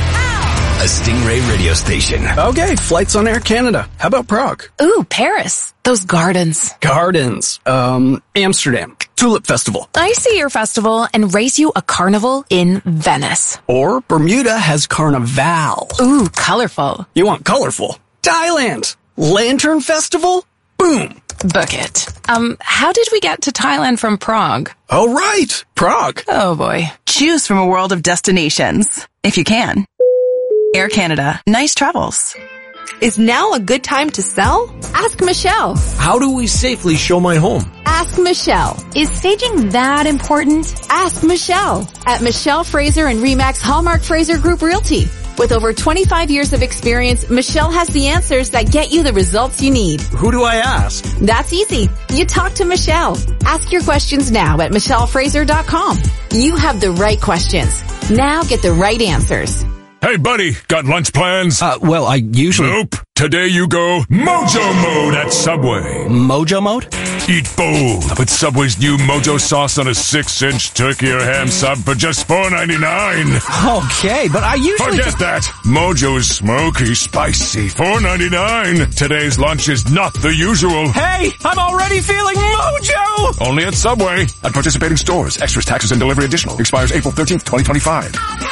M, a Stingray radio station. Okay, flights on Air Canada. How about Prague? Ooh, Paris. Those gardens. Gardens. Um, Amsterdam. Tulip Festival. I see your festival and raise you a carnival in Venice. Or Bermuda has Carnival. Ooh, colorful. You want colorful? Thailand. Lantern Festival? Boom. Book it. Um, how did we get to Thailand from Prague? Oh, right. Prague. Oh, boy. Choose from a world of destinations, if you can. Air Canada. Nice travels. Is now a good time to sell? Ask Michelle. How do we safely show my home? Ask Michelle. Is staging that important? Ask Michelle at Michelle Fraser and Remax Hallmark Fraser Group Realty. With over twenty-five years of experience, Michelle has the answers that get you the results you need. Who do I ask? That's easy. You talk to Michelle. Ask your questions now at michelle fraser dot com. You have the right questions. Now get the right answers. Hey, buddy, got lunch plans? Uh, well, I usually... Nope. Today you go Mojo Mode at Subway. Mojo Mode? Eat bold with Subway's new Mojo sauce on a six-inch turkey or ham sub for just four ninety-nine. Okay, but I usually... Forget that. Mojo is smoky, spicy, four ninety-nine. Today's lunch is not the usual. Hey, I'm already feeling Mojo! Only at Subway. At participating stores. Extras, taxes, and delivery additional. Expires April thirteenth, twenty twenty-five.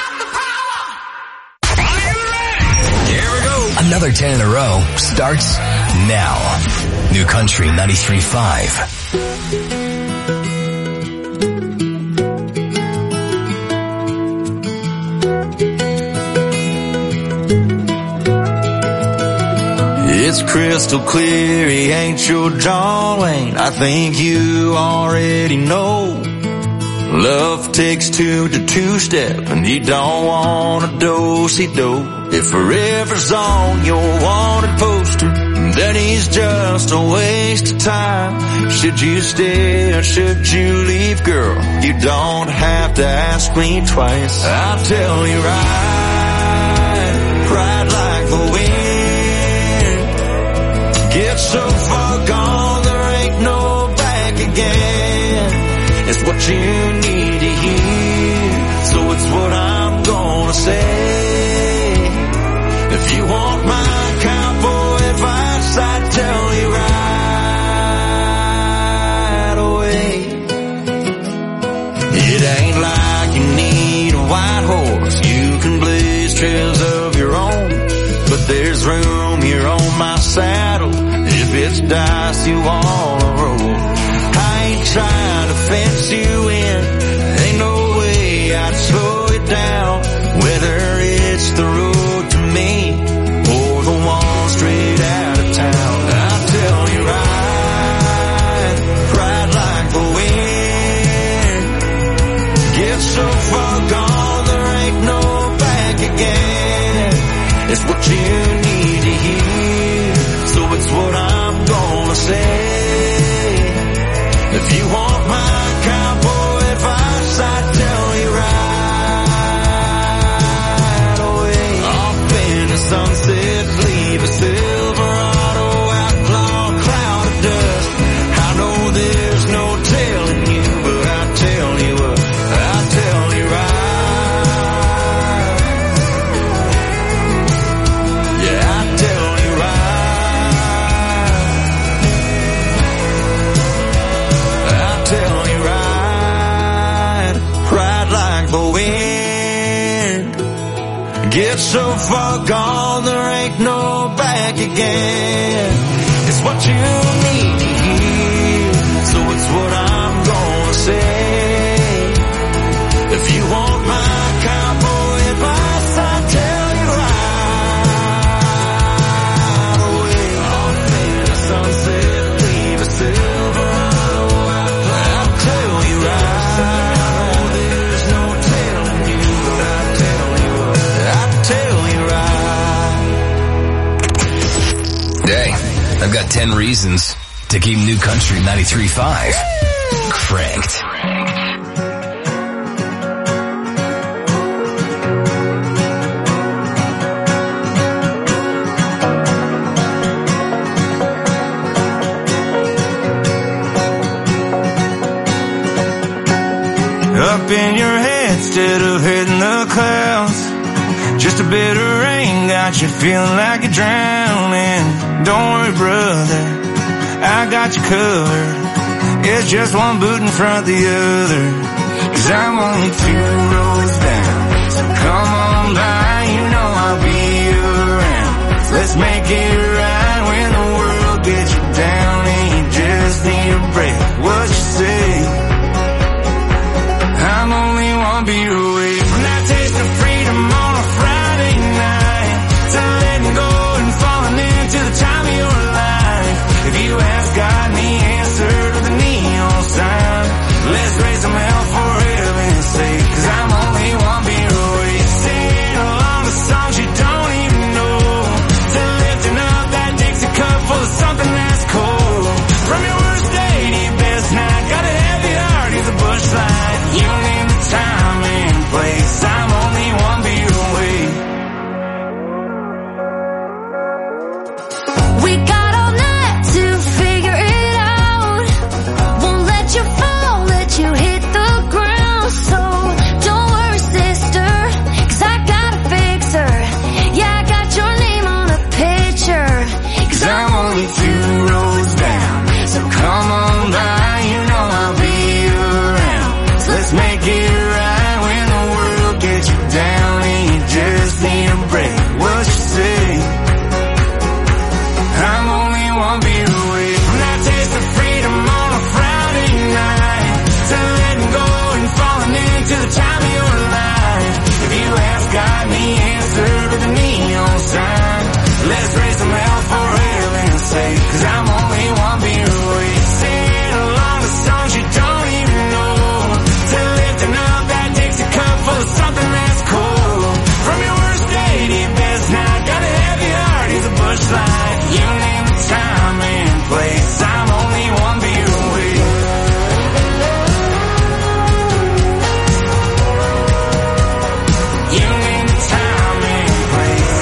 Another ten in a row starts now. New Country ninety-three point five. It's crystal clear he ain't your John Wayne. I think you already know. Love takes two to two-step, and you don't want a do-si-do. If forever's on your wanted poster, then he's just a waste of time. Should you stay or should you leave, girl? You don't have to ask me twice. I'll tell you right, ride like the wind. Get so far gone, there ain't no back again. It's what you need to hear, so it's what I'm gonna say. If you want my cowboy advice, I'd tell you right away. It ain't like you need a white horse. You can blaze trails of your own, but there's room here on my saddle if it's dice you wanna roll. I ain't trying to fence you in. Ain't no way I'd slow you down, whether it's the road to me or the one straight out of town. I'll tell you right, ride like the wind. Get so far gone, there ain't no back again. It's what you need to hear, so it's what I'm gonna say. Get so far gone, there ain't no back again. It's what you need to hear, so it's what I'm gonna say. If you want my cowboy advice, I'll tell you right away. Off in the sunset, leave a silver unwind. I'll tell you right. There's no telling you, but I'll tell you, I'll tell you right. Hey, I've got ten reasons to keep New Country ninety-three point five cranked. Up in your head instead of hitting the clouds. Just a bit of rain got you feeling like you're drowning. Don't worry, brother, I got you covered. It's just one boot in front of the other. Cause I'm only two rows down, so come on by, you know I'll be around. Let's make it right when the world gets you down and you just need a break. What you say? I'm only one beer away from that taste of freedom on a Friday night, to letting go and falling into the time of your life. If you ask God and He answered with a neon sign, let's raise some hell for heaven's sake. Cause I'm only one beer away, singing along the songs you don't even know, to lifting up that Dixie cup full of something that's cold. From your worst day to your best night, got a heavy heart, he's a bush light. You name the time and place, I'm only one beer away. We got all night to figure it out. Won't let you fall, let you hit the ground. So don't worry, sister, cause I got a fixer. Yeah, I got your name on a picture. Cause I'm only two rows down, so come on by, you know I'll be around. So let's make it right when the world gets you down and you just need a break. What you say? I'm only one beer away from that taste of freedom on a Friday night, to letting go and falling into the time of your life. If you ask God and He answered with a neon sign, let's raise some hell for heaven's sake. Cause I'm only one beer away, singing along the songs you don't even know, to lifting up that Dixie cup full of something that's cold. From your worst day to your best night, got a heavy heart, he's a bush light. You name the time and place, I'm only one beer away. You name the time and place.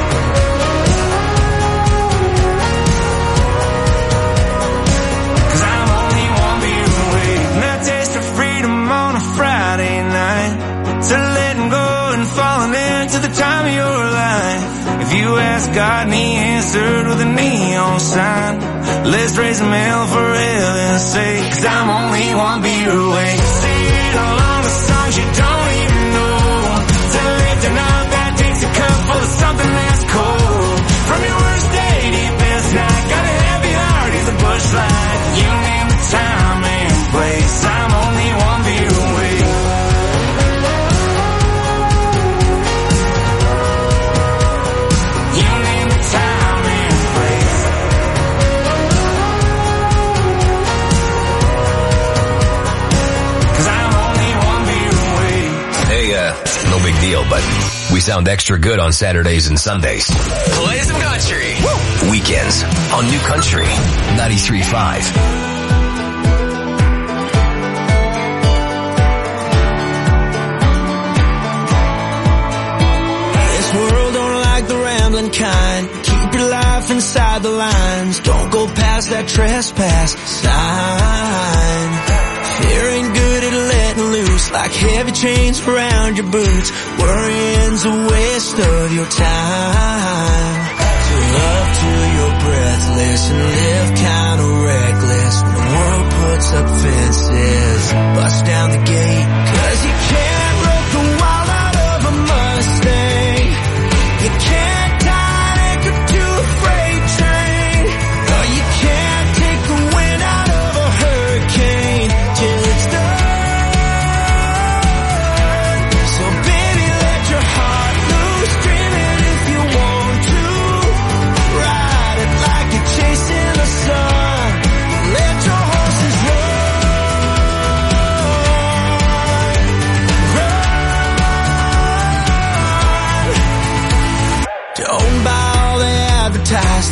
Cause I'm only one beer away from that taste of freedom on a Friday night, to letting go and falling into the time of your life. If you ask God and He answered with a neon sign, let's raise some hell for heaven's sake. Cause I'm only one beer away, singing along the songs you don't even know, to lifting up that Dixie cup full of something that's cold. From your worst day to your best night, got a heavy heart, he's a bush light. You name the time and place, I'm only one beer away. You name the time and place. Cause I'm only one beer away. Hey, uh, no big deal, but we sound extra good on Saturdays and Sundays. Play some country. Woo! Weekends on New Country ninety-three point five. This world don't like the rambling kind. Keep your life inside the lines. Don't go past that trespass sign. Fear ain't good at letting loose, like heavy chains around your boots. Worrying's a waste of your time. So love till you're breathless and live kinda reckless. When the world puts up fences, bust down the gate. Cause you can't rope the wild out of a Mustang.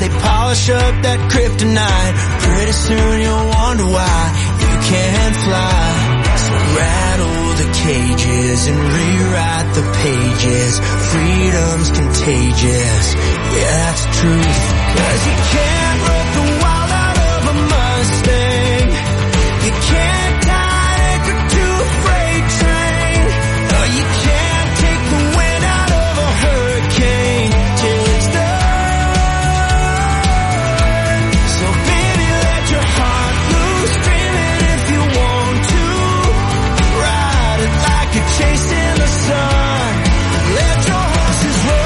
they polish up that kryptonite. Pretty soon you'll wonder why you can't fly. So rattle the cages and rewrite the pages. Freedom's contagious, yeah, that's the truth. Cause you can't rip the wild out of a Mustang. You can't tie anchor to a freight train. Oh, you can't take the wind out of a hurricane till it's done. So baby, let your heart loose, dream it if you want to. Ride it like you're chasing the sun. Let your horses run.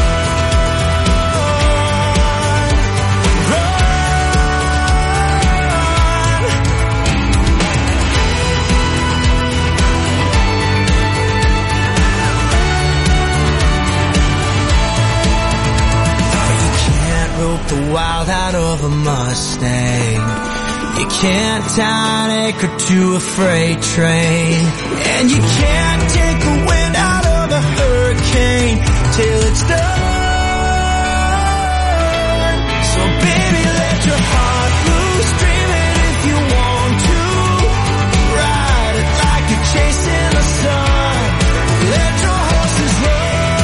The wild out of a Mustang. You can't tie an anchor to a freight train. And you can't take the wind out of a hurricane till it's done. So baby, let your heart loose, dream it if you want to. Ride it like you're chasing the sun. Let your horses run.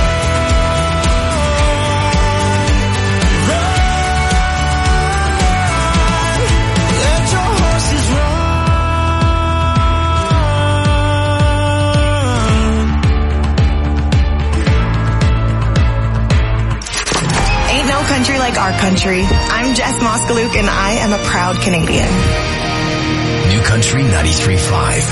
Country like our country. I'm Jess Moskaluk and I am a proud Canadian. New Country ninety-three point five.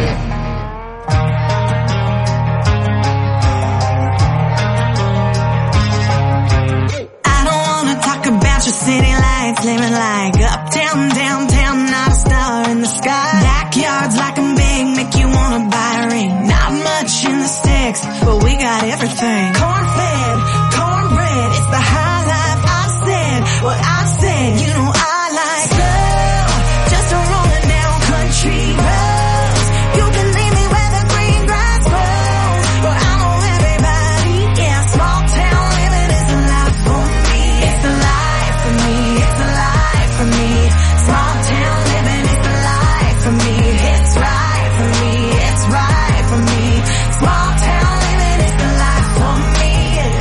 I don't wanna talk about your city lights, living like uptown, downtown, not a star in the sky. Backyards like I'm big, make you wanna buy a ring. Not much in the sticks, but we got everything. Corn-fed, cornbread, it's the high life. What I said, you know I like slow, just a rolling down country roads. You can leave me where the green grass grows. Well, I know everybody, yeah, small town living is the life for me. It's the life for me, it's the life for me. Small town living is the life for me. It's right for me, it's right for me. Small town living is the life for me, yeah.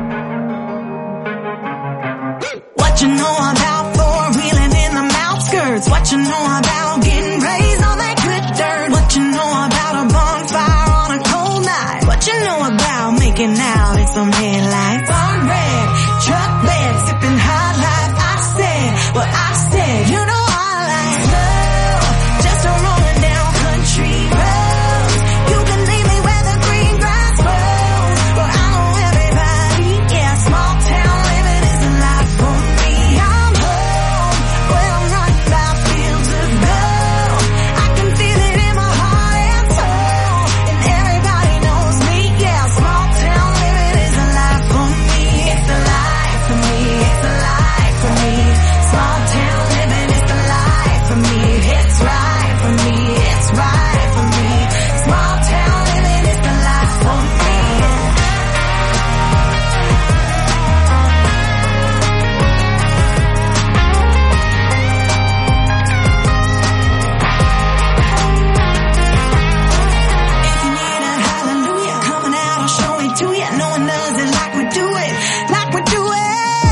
What you know about four-wheeling in the outskirts? What you know about getting raised on that good dirt? What you know about a bonfire on a cold night? What you know about making out in some headlights? Barn red, truck bed, sipping high life. I said what I said, you know I like slow, just a rolling down country roads. You can leave me where the green grass grows. Well, I know everybody, yeah, small town living is the life for me. I'm home, where I'm running by fields of gold. I can feel it in my heart and soul. And everybody knows me, yeah, small town living is the life for me. It's the life for me, it's the life for me. Small town living is the life for me. It's right for me, it's right for me. Small town living is the life for me. If you need a hallelujah coming out, I'll show it to you. No one does it like we do it, like we do it.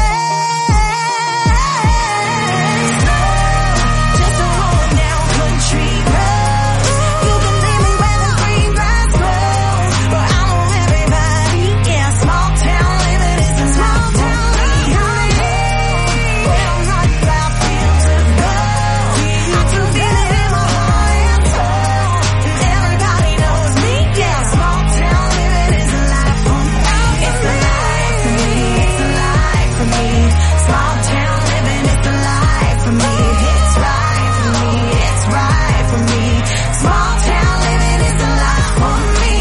Slow, just a rolling down country roads. You can leave me where the green grass grows. But I know everybody, yeah, small town living is the small town living. I'm home, where I'm running by fields of gold. I can feel it in my heart and soul. And everybody knows me, yeah, small town living is the life for me. It's the life for me, it's the life for me. Small town living is the life for me. It's right for me, it's right for me. Small town living is the life for me.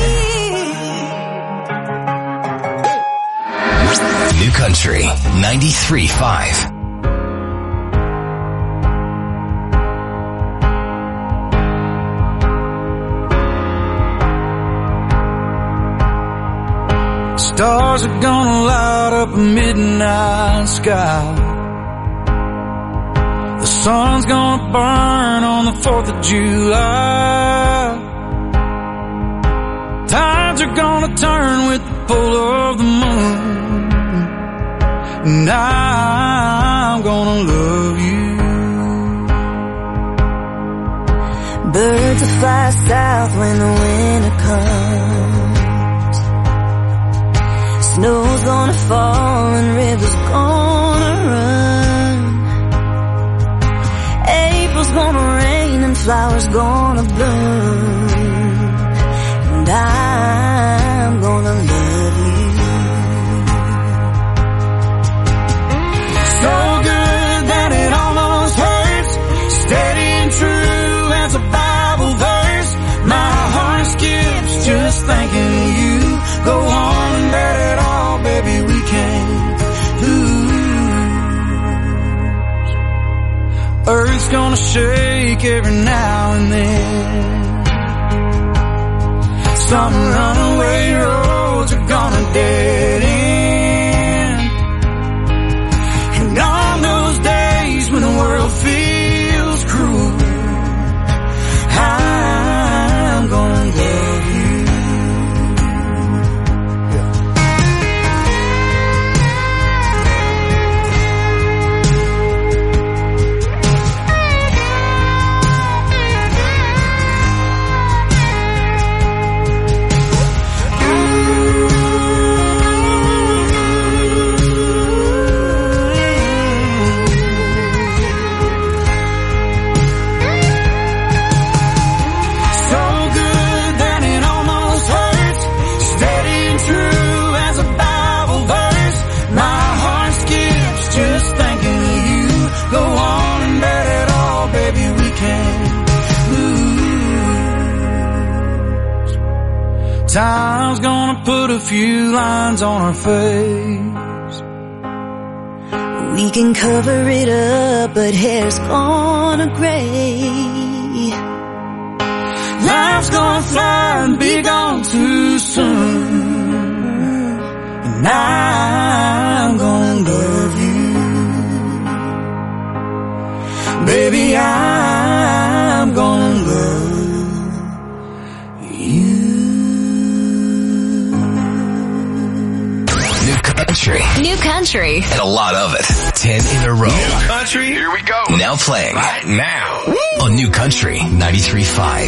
New Country ninety-three point five. Stars are gonna light up a midnight sky. Sun's gonna burn on the fourth of July. Tides are gonna turn with the pull of the moon. And I'm gonna love you. Birds will fly south when the winter comes. Snow's gonna fall and rivers gonna run. April's gonna rain and flowers gonna bloom. And I'm gonna love you. So good that it almost hurts. Steady and true as a Bible verse. My heart skips just thinking of you. Go on and bet it all, baby, we can't lose. Earth's gonna shake every now and then. Some runaway roads are gonna dead end. And on those days when the world feels cruel, I'm gonna love you. Time's gonna put a few lines on our face. We can cover it up, but hair's gonna gray. Life's gonna fly and be gone too soon. And I'm gonna love you. Baby, I'm gonna love you. Country. New country. And a lot of it. Ten in a row. New country, here we go. Now playing. Right now. On New Country ninety-three point five.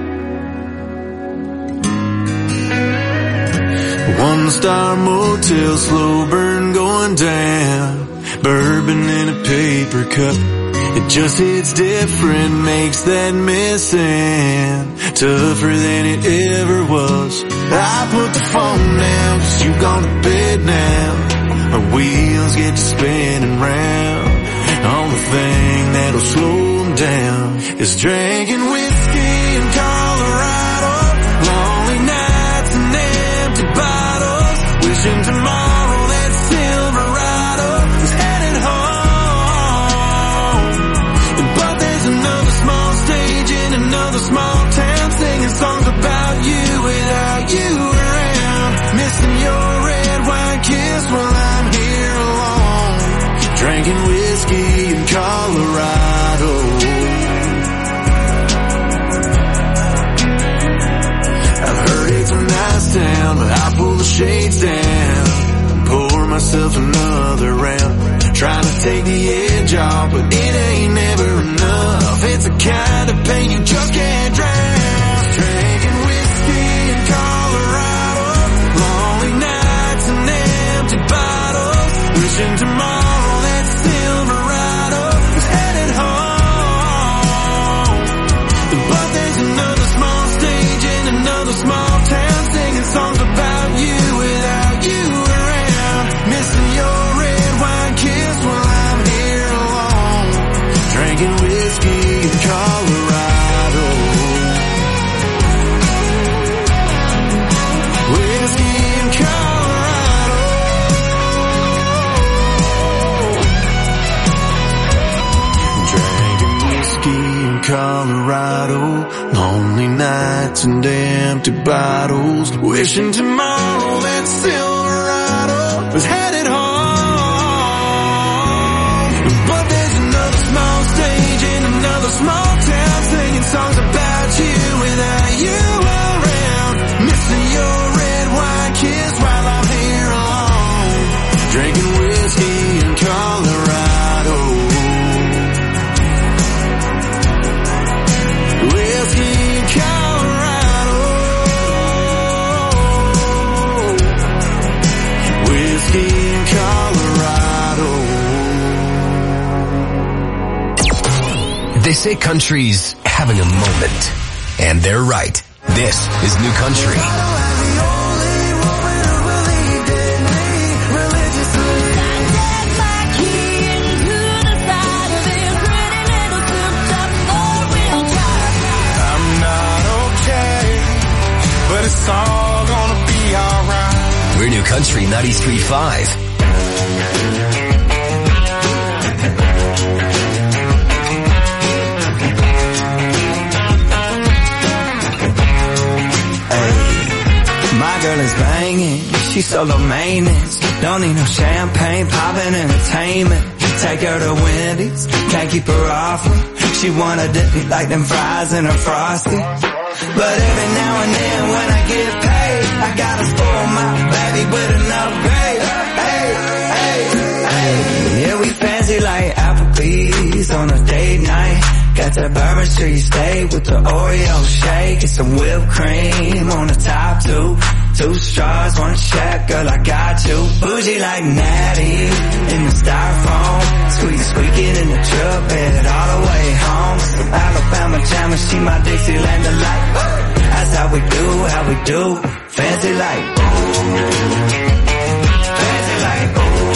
One star motel, slow burn going down. Bourbon in a paper cup. It just hits different, makes that missing tougher than it ever was. I put the phone down, cause you gone to bed now. Our wheels get to spinning round. Only thing that'll slow them down is drinking whiskey in Colorado. Lonely nights and empty bottles. Wishing tomorrow that Silverado was headed home. But there's another small stage in another small town, singing songs about you without you around. Missing your red wine kiss while I'm here alone. Drinking whiskey in Colorado. I've heard it's a nice town, but I pull the shades down. Pour myself another round. Trying to take the edge off, but it ain't never enough. It's the kind of pain you just can't drown. Drinking whiskey in Colorado. Lonely nights and empty bottles. Wishing tomorrow that Silverado was headed home. But there's another small stage in another small town, singing songs about you without you around. Missing your red wine kiss while I'm here alone. Drinking whiskey in Colorado. Whiskey in Colorado. Drinking whiskey in Colorado. Lonely nights and empty bottles. Wishing tomorrow that Silverado was headed home. But there's another small stage They say country's having a moment, and they're right. This is New Country. I'm not okay, but it's all gonna be alright. We're New Country ninety-three point five. My girl is banging, she's solo maintenance. Don't need no champagne, poppin' entertainment. Take her to Wendy's, can't keep her off me. She wanna dip me like them fries in her frosty. But every now and then when I get paid, I gotta spoil my baby with an upgrade. Hey, hey, hey. Yeah, we fancy like Applebee's on a date night. Got that Bourbon Street steak with the Oreo shake and some whipped cream on the top two. Two straws, one check, girl, I got you. Bougie like Natty in the styrofoam. Squeak, squeaking in the truck bed all the way home. Some Alabama Jammer, she my Dixieland delight. That's how we do, how we do. Fancy like, ooh. Fancy like, ooh.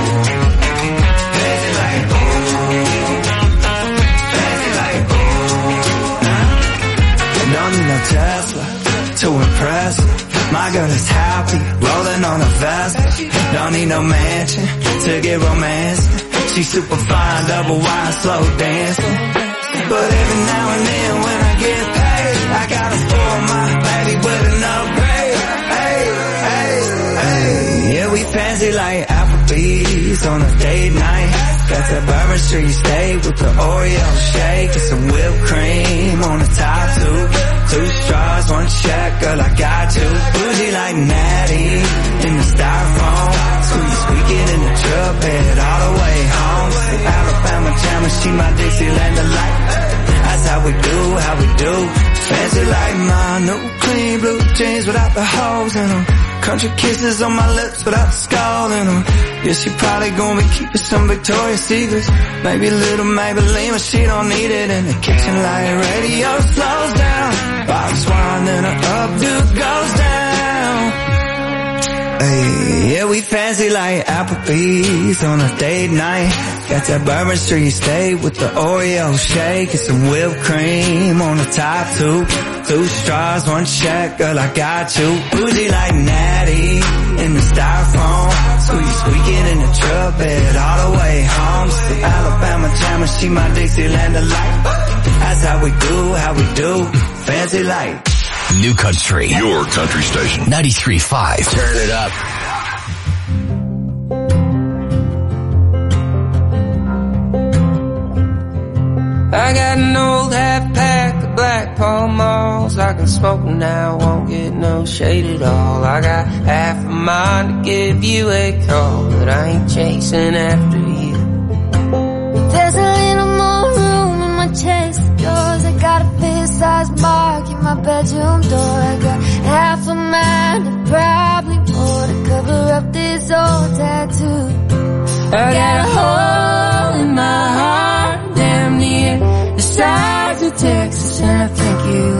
Fancy like, ooh. Fancy like, ooh. Nah. Don't need no Tesla to impress. My girl is happy, rolling on a Vespa. Don't need no mansion to get romance. She's super fine, double wide, slow dancing. But every now and then when I get paid, I gotta spoil my baby with an upgrade. Hey, hey, hey. Yeah, we fancy like Applebee's on a date night. Got that Bourbon Street steak with the Oreo shake and some whipped cream on the top two. Two straws, one check, girl, I got you. Bougie like Natty in the styrofoam. Squeak, squeaking in the truck bed all the way home. Some Alabama Jammer, she my Dixieland delight. That's how we do, how we do. Fancy like my new clean blue jeans without the holes in them. Country kisses on my lips without the skull in them. Yeah, she probably gonna be keeping some Victoria's Secrets. Maybe a little Maybelline, but she don't need it. In the kitchen like radio slows down. Box wine, then her updo goes down. Hey, yeah, we fancy like Applebee's on a date night. Got that Bourbon Street steak with the Oreo shake and some whipped cream on the top two. Two straws, one check, girl, I got you. Bougie like Natty in the styrofoam. Squeak, squeaking in the truck bed all the way home. Some Alabama Jammer, she my Dixieland delight. That's how we do, how we do. Fancy like New Country. Your country station. ninety-three point five. Turn it up. I got an old half pack of Black Pall Malls. I can smoke them now, won't get no shade at all. I got half a mind to give you a call, but I ain't chasing after you. There's a little more room in my chest of yours. I got a fist-sized mark in my bedroom door. I got half a mind and probably more to cover up this old tattoo. I got a hole in my heart, damn near the size of Texas, and I think you